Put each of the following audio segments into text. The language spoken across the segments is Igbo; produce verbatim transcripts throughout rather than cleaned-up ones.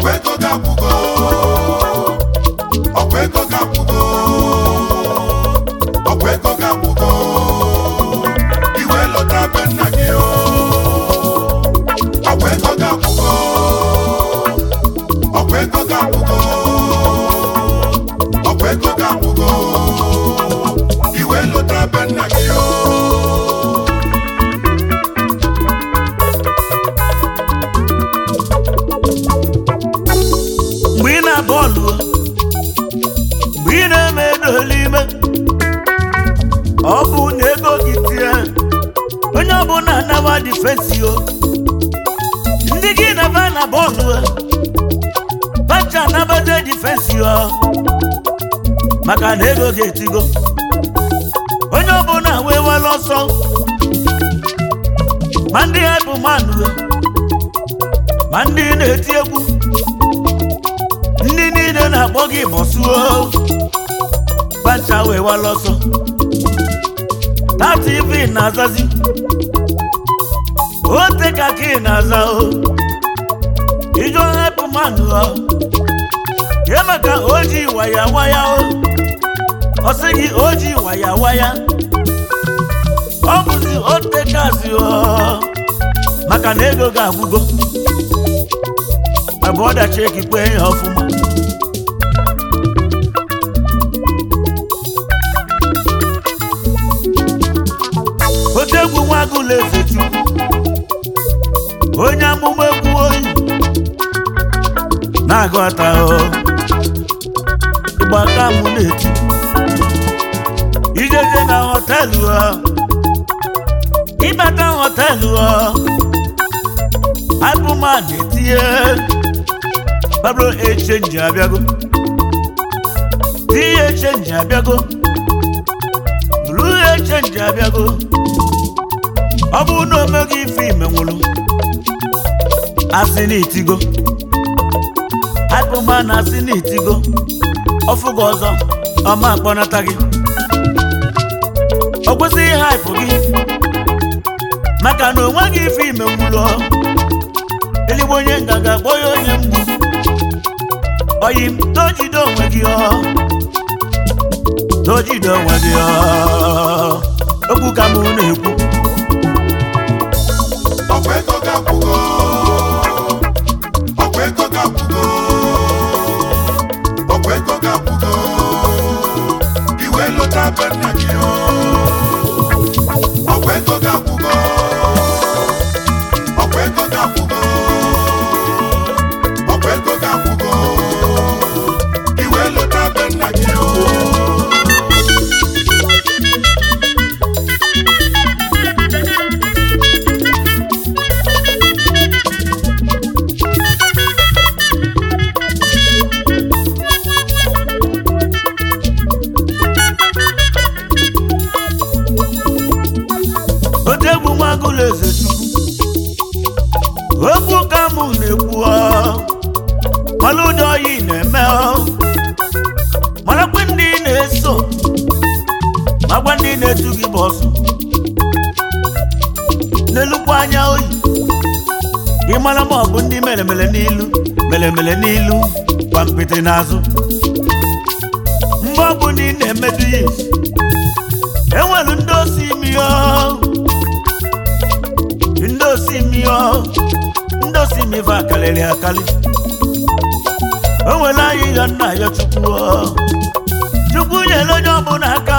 Okwego gapugo, okwego gapugo, okwego gapugo. Iwe lota benagio. Okwego gapugo, okwego gapugo, okwego gapugo. Iwe lota benagio. Bọ́ọ̀lù bí na medolime ọ bụ na ego gị tie onye ọbụla anawa difensi o ndị gị na-aba na bọ́ọ̀lù bacha anabaze difensi o maka na ego gị etigo onye ọbụla wee were ọsọ ma ndị ha bụ mmanụ ma ndị na-eti egwu ndị niile na-akpọ gị bọsuo bacha wee wala ọsọ na T V na-azazi ote ka gị na-aza o ijo hepụ mmanụ o ya maka oji waya waya o ọ sị gị oji waya waya ọ bụzi ote kazi o maka na ego ga-agwụgo ebe ọ dachi ekikpe ya ọfụma otegwu nwa agụla eze Chukwu onye amụma egwu oyi na-agụta o ịgbaka mụ na-eti ijeje na họtelụ o ịbata họtelụ o abụma na-etinye Pablo echenji abịago tinye echenji abịago blue echenji abịago ọ bụ na omeghị ife imenwụrụ asị n'itigo abụma na asị n'itigo ọfụgo ọzọ ọma akpọnata gị o kwesịghị haịpụ gị maka na onweghị ife imenwụrụ eligbo onye ngaga kpọ ya onye mgbu oyi m tojide onwe gị ọ tojide onwe gị ọ okwu ka mụ na-ekwu Okwego gapugo, okwego gapugo, okwego gapugo. Iwe lota benagio. Okwego gapugo, okwego gapugo, okwego gapugo. Iwe lota benagio. otegwu nwa agụla eze Chukwu okwu ka mụ na-ekwu mara ụdị oyi na-eme marakwa ndị na-eso magwa ndị na-etu gị bọsụ n'elukwa anya oyi ịmara ma ọ bụ ndị melemele n'ilu melemele n'ilu kwa mpịtị n'azụ mgbe ọ bụ na ị na-emedu ya enwere ndị osi imi ndị osi imi ndị osi imi va akarịrị akarị o nwere anyị ya nna ya Chukwu Chukwu nyere onye ọbụla aka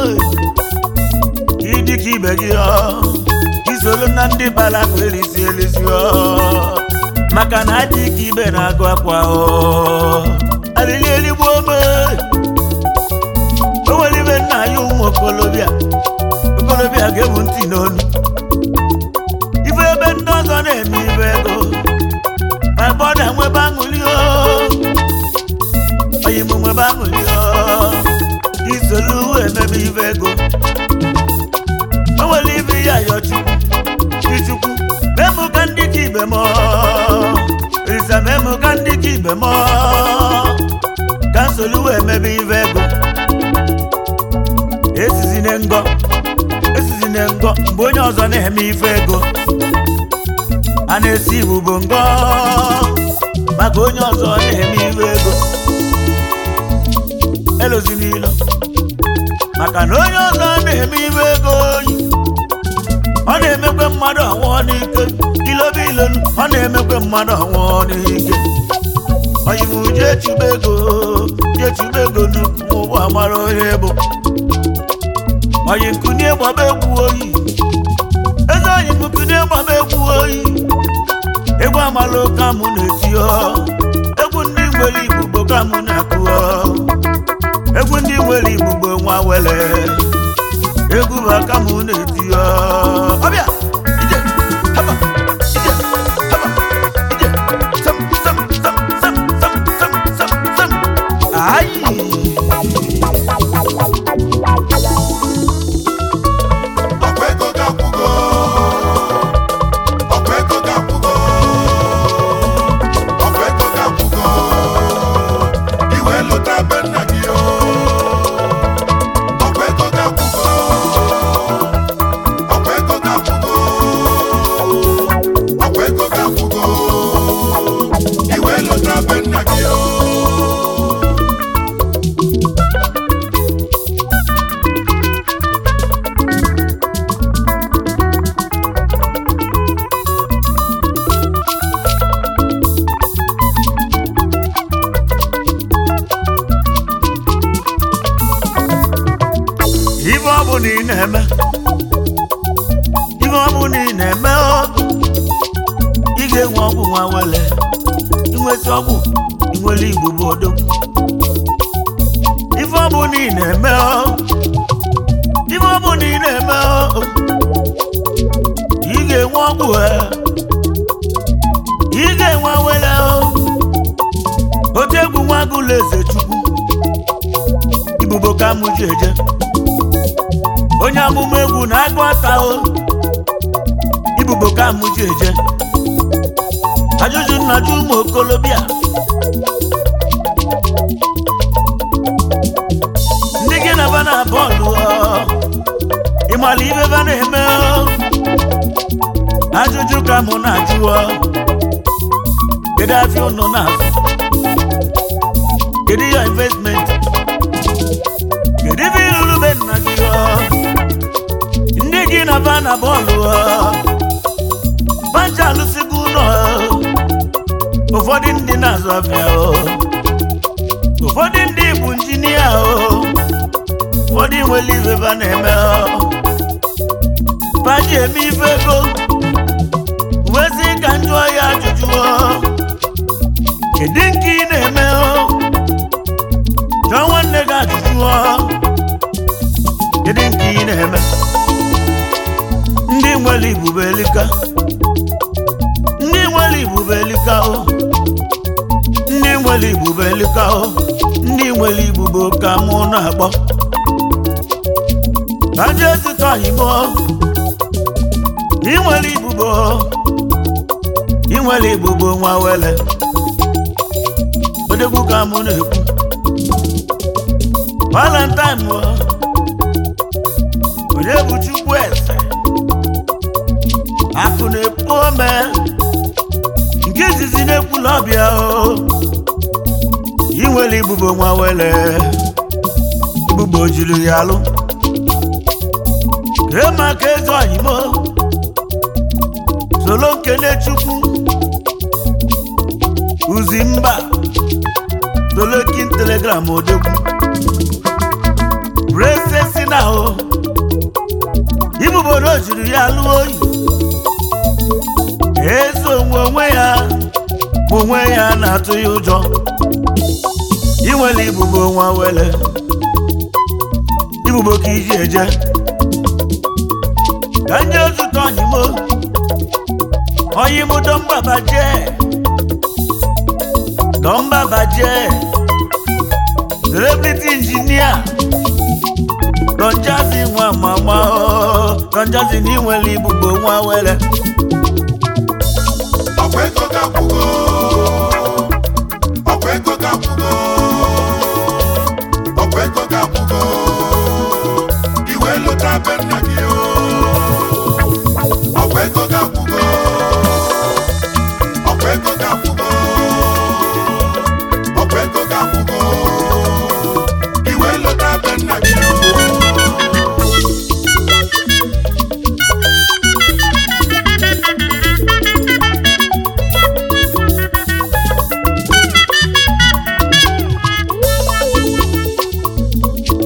ịdị ka ibe gị isoro na ndị bara akwa elisi elisi maka na adị ka ibe na-agụ akwa alili eligbo ome o nwere ibe nna ya ụmụ okolobịa okolobịa ga-ebu ntị n'onu ife ebe ndị ọzọ na-eme ibe ego ma ebe ọ na-enwebe aṅụli oyi m nwebe aṅụli isolu emebe ibe ego o nwere ibe ya yọ Chukwu Chukwu memu ka ndị ka ibe m risa memu ka ndị ka ibe m ka nsolu emebe ibe ego esizine ngọ esizine ngọ mgbe onye ọzọ na-eme ife ego a na-esi iwu bụ ngọ maka onye ọzọ na-eme iwe ego elozi n'ilo maka na onye ọzọ na-eme iwe ego oyi ọ na-emekwe mmadụ ọnwụọ n'ike ilobe ilonu ọ na-emekwe mmadụ ọnwụọ n'ike oyi m jee chube ego jee chube ego n'ukwu ụgbọ amara onye bụ oyi nkunie gbaba egwu oyi eze oyi m nkunie gbaba egwu oyi egwu amala ụka mụ na-eti egwu ndị nwere Igbo ka mụ na-akụ egwu ndị nwere Igbo nwa wele egwu bụ aka mụ na-eti ọbịa ije haba ije haba ije sam sam sam sam sam sam sam sam ayi Okwego gakwugo Okwego gakwugo Okwego gakwugo Iwe lụta be nna gị o Okwego gakwugo Okwego gakwugo Okwego gakwugo Iwe lụta be nna gị o ife ọ bụ na ị na-eme ife ọ bụ na ị na-eme ị ga-enwe ọgwụ nwa wele inweta ọgwụ inwere Igbo bụ odogwu ife ọ bụ na ị na-eme ife ọ bụ na ị na-eme ị ga-enwe ọgwụ ị ga-enwe wele otu egwu nwa agụla eze Chukwu Igbo ka mụ ji eje onye amụma egwu na-agụ ata o Igbo ka mụ ji eje ajụjụ nnaju ụmụ okolobịa ndị gị na ba na bọọlụ ịmala ibe ba na-eme ajụjụ ka mụ na-ajụ kedu afịa ụnụ na-azụ kedu ya investment kedu ibe ịlụrụ be nna gị ndị gị na ba na bọọlụ bancha alụsịgo ụlọ ụfọdụ ndị na-azụ afịa ụfọdụ ndị bụ injinia ụfọdụ nwere ife ba na-eme baji eme ife ego wezi ka njụọ ya ajụjụ kedu nke ị na-eme jụọ nwanne gị ajụjụ kedu nke ị na-eme ndị nwere Igbo elika ndị nwere Igbo elika ndị nwere Igbo elika ndị nwere Igbo ka mụ na-akpọ ka je zụta Igbo ị nwere Igbo ị nwere Igbo nwa wele odegwu ka mụ na-ekwu Valentine onye bụ Chukwu ese akụ na-ekpu ome nke izizi na-ekwula ọbịa ị nwere Igbo nwa wele Igbo jiri ya alụ kee maka eze oyimo solo nkene Chukwu uzi mba solo kin telegram odegwu brese si na o Igbo no jiri ya alụ oyi ezo onwe onwe ya onwe ya na-atụ ya ụjọ ị nwere Igbo nwa wele Igbo ka iji eje ka ndị ozụta oyimo oyimo Domba baje Domba baje celebrity engineer Don Jazzy nwa mama Don Jazzy ni nwere Igbo nwa wele Okwego gakwugo Okwego gakwugo Okwego gakwugo Iwe lụta be nna gị o Okwego gakwugo Okwego gakwugo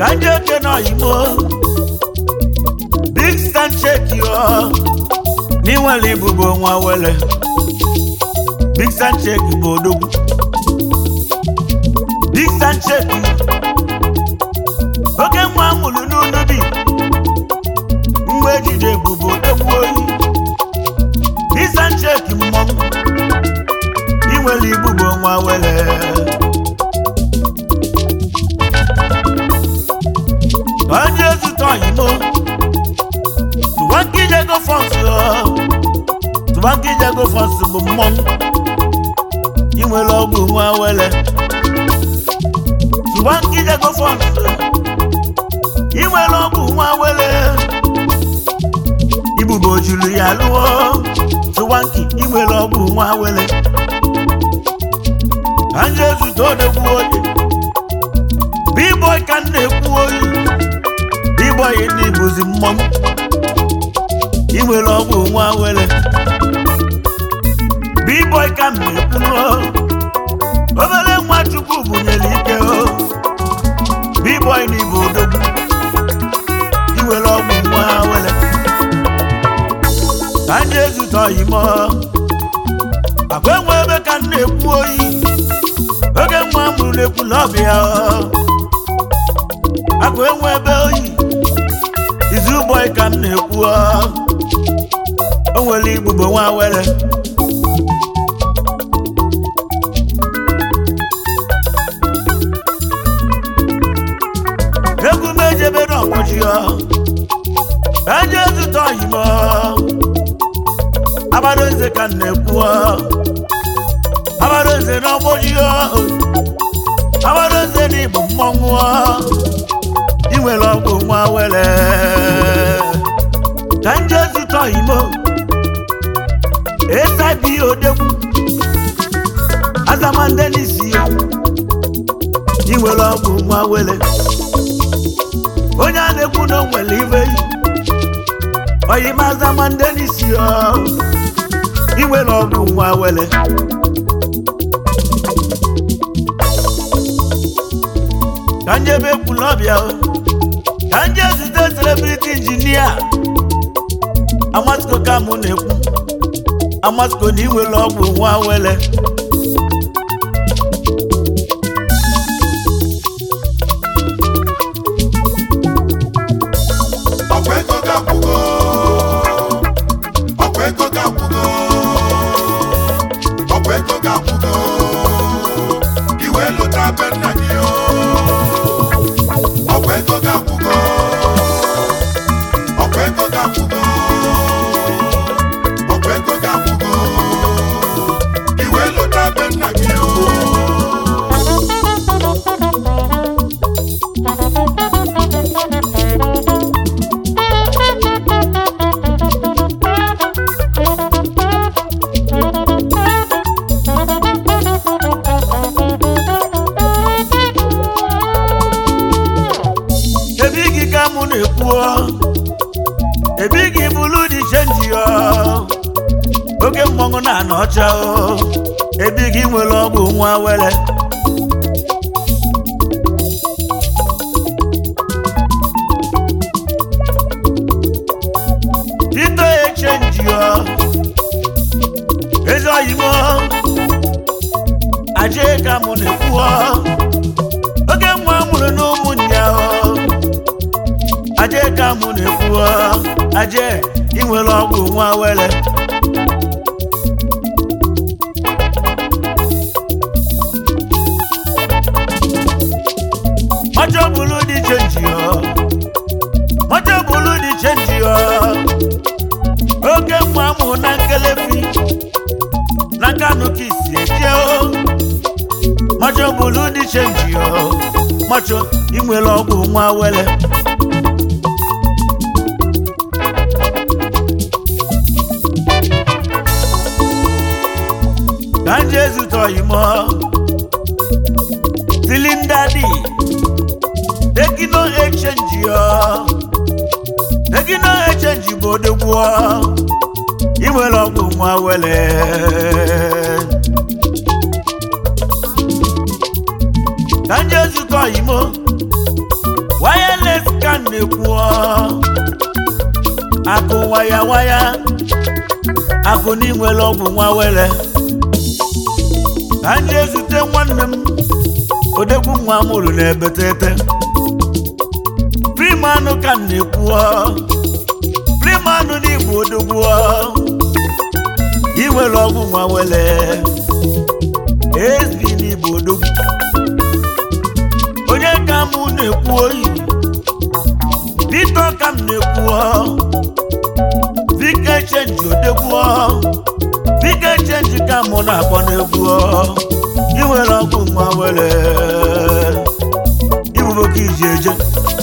kanje ke no imo big stand shake yo ni wali bubo nwa wele big stand shake bodogu big stand shake oke nwa mulu nunu bi mwe jide bubo dogu oyi big stand shake mom ni wali bubo nwa wele Anje zuto imo Tuwanki jago fonsu Tuwanki jago fonsu bumong Iwe logu mwa wele Tuwanki jago fonsu Iwe logu mwa wele Ibu bojulu ya luo Tuwanki iwe logu mwa wele Anje zuto de kuoje B-boy kan ne kuoje B-boy ni buzi mom Iwe logu mwa wele B-boy kan ne kuno Obele mwa chuku bunyelike o B-boy ni budogu Iwe logu mwa wele Kanje zuto imo Akwe mwebe kan ne kuoyi Oge mwa mwule kulobia Akwe mwebe oyi Izu boy kan nekwa Onweli bubo nwa wele Egu mejebe no mojiyo Anje zuto yimo Abadoze kan nekwa Abadoze no mojiyo Abadoze ni bumongwa Iwe logu mwa wele Kanje zuto imo Esa bi odegu Azamande nisi Iwe logu mwa wele Onya neku no mwele ive Oyi mazamande nisi Iwe logu mwa wele Kanje be kulobia Kanje zute celebrity engineer Amasko kamu neku Amasko niwe logu mwa wele Okweko kapugo Okweko kapugo Okweko kapugo Iwe luta benagio Okweko kapugo Okweko kapugo Okweko kapugo Iwe luta benagio Ebigi kamu nekuo Ebigi bulu di change yo Oge mmongo na nocha o Ebigi nwele ogbu nwa wele Tito e change yo Ezo yimo Aje kamu nekuo Oge mwa mulu n'umu nya o Aje kamu nekuo Aje inwele ogbu nwa wele Macho bulu di change yo Macho bulu di change yo Oge mwa mu na nkelefi Na kanu kisi eje o Macho bulu di change yo Macho inwele ogbu nwa wele Kanje zuto imo Cylinder D Eki no exchange yo Eki no exchange bodegwo Iwe logu mwa wele Kanje zuto imo wireless ka na-ekwu akụ waya waya akụ n'inwere ọgwụ nwa were ka ndị ezute nwanne m odegwu nwa mụrụ na-ebetete primanụ ka na-ekwu primanụ n'Igbo odogwu inwere ọgwụ nwa were esbi n'Igbo odogwu onye ka mụ na-ekwu oyi Bito ka m na-ekwu Vike Chenji odegwu Vike Chenji ka mụ na-akpọ n'egwu inwere ọgwụ nwa were ibubo ka iji eje